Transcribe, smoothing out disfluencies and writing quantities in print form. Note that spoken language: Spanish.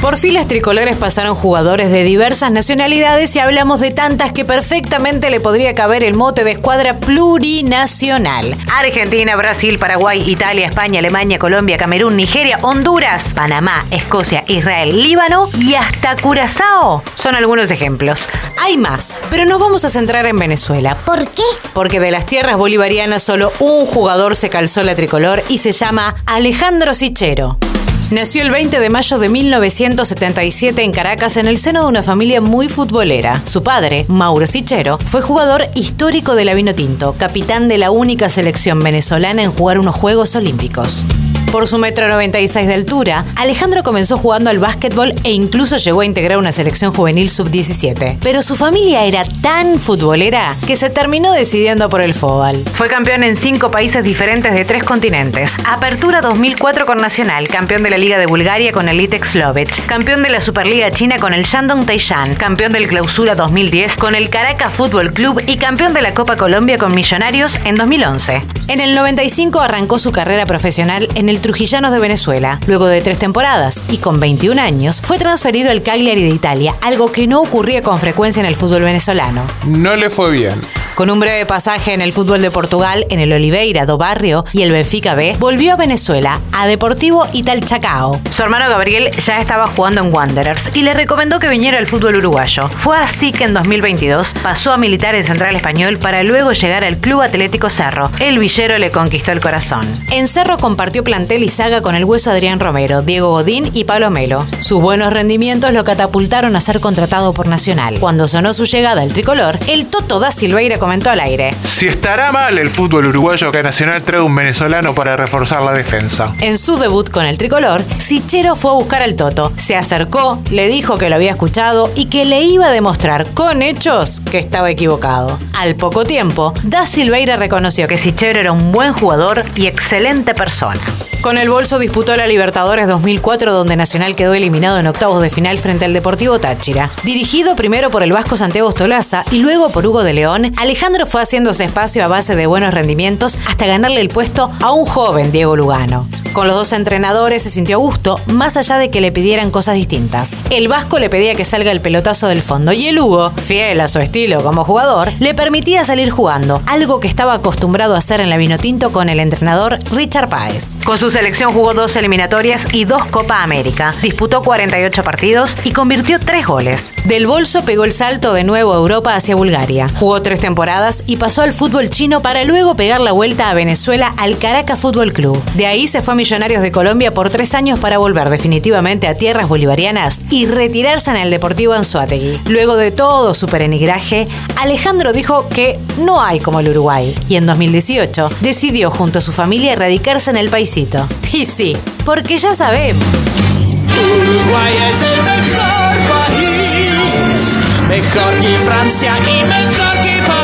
Por filas tricolores pasaron jugadores de diversas nacionalidades y hablamos de tantas que perfectamente le podría caber el mote de escuadra plurinacional. Argentina, Brasil, Paraguay, Italia, España, Alemania, Colombia, Camerún, Nigeria, Honduras, Panamá, Escocia, Israel, Líbano y hasta Curazao son algunos ejemplos. Hay más, pero nos vamos a centrar en Venezuela. ¿Por qué? Porque de las tierras bolivarianas solo un jugador se calzó la tricolor y se llama Alejandro Sichero. Nació el 20 de mayo de 1977 en Caracas en el seno de una familia muy futbolera. Su padre, Mauro Sichero, fue jugador histórico de la Vinotinto, capitán de la única selección venezolana en jugar unos Juegos Olímpicos. Por su 1,96 m de altura, Alejandro comenzó jugando al básquetbol e incluso llegó a integrar una selección juvenil sub-17. Pero su familia era tan futbolera que se terminó decidiendo por el fútbol. Fue campeón en 5 países diferentes de 3 continentes. Apertura 2004 con Nacional, campeón de la Liga de Bulgaria con el Litex Lovech, campeón de la Superliga China con el Shandong Taishan, campeón del Clausura 2010 con el Caracas Fútbol Club y campeón de la Copa Colombia con Millonarios en 2011. En el 95 arrancó su carrera profesional en el Trujillanos de Venezuela. Luego de 3 temporadas y con 21 años, fue transferido al Cagliari de Italia, algo que no ocurría con frecuencia en el fútbol venezolano. No le fue bien. Con un breve pasaje en el fútbol de Portugal, en el Oliveira do Barrio y el Benfica B, volvió a Venezuela, a Deportivo Italchacao. Su hermano Gabriel ya estaba jugando en Wanderers y le recomendó que viniera al fútbol uruguayo. Fue así que en 2022 pasó a militar en Central Español para luego llegar al Club Atlético Cerro. El villero le conquistó el corazón. En Cerro compartió plantel y saga con el Hueso Adrián Romero, Diego Godín y Pablo Melo. Sus buenos rendimientos lo catapultaron a ser contratado por Nacional. Cuando sonó su llegada al tricolor, el Toto da Silveira comentó al aire: Si estará mal el fútbol uruguayo que Nacional trae un venezolano para reforzar la defensa. En su debut con el tricolor, Sichero fue a buscar al Toto. Se acercó, le dijo que lo había escuchado y que le iba a demostrar con hechos que estaba equivocado. Al poco tiempo, da Silveira reconoció que Sichero era un buen jugador y excelente persona. Con el bolso disputó la Libertadores 2004, donde Nacional quedó eliminado en octavos de final frente al Deportivo Táchira. Dirigido primero por el vasco Santiago Stolaza y luego por Hugo de León, Alejandro fue haciéndose espacio a base de buenos rendimientos hasta ganarle el puesto a un joven Diego Lugano. Con los dos entrenadores se sintió a gusto, más allá de que le pidieran cosas distintas. El vasco le pedía que salga el pelotazo del fondo y el Hugo, fiel a su estilo como jugador, le permitía salir jugando, algo que estaba acostumbrado a hacer en la Vinotinto con el entrenador Richard Páez. Con su selección jugó 2 eliminatorias y 2 Copa América. Disputó 48 partidos y convirtió 3 goles. Del bolso pegó el salto de nuevo a Europa hacia Bulgaria. Jugó 3 temporadas y pasó al fútbol chino para luego pegar la vuelta a Venezuela al Caracas Fútbol Club. De ahí se fue a Millonarios de Colombia por 3 años para volver definitivamente a tierras bolivarianas y retirarse en el Deportivo Anzoátegui. Luego de todo su peregrinaje, Alejandro dijo que no hay como el Uruguay y en 2018 decidió junto a su familia radicarse en el paisito. Y sí, porque ya sabemos. Uruguay es el mejor país, mejor que Francia y mejor que París.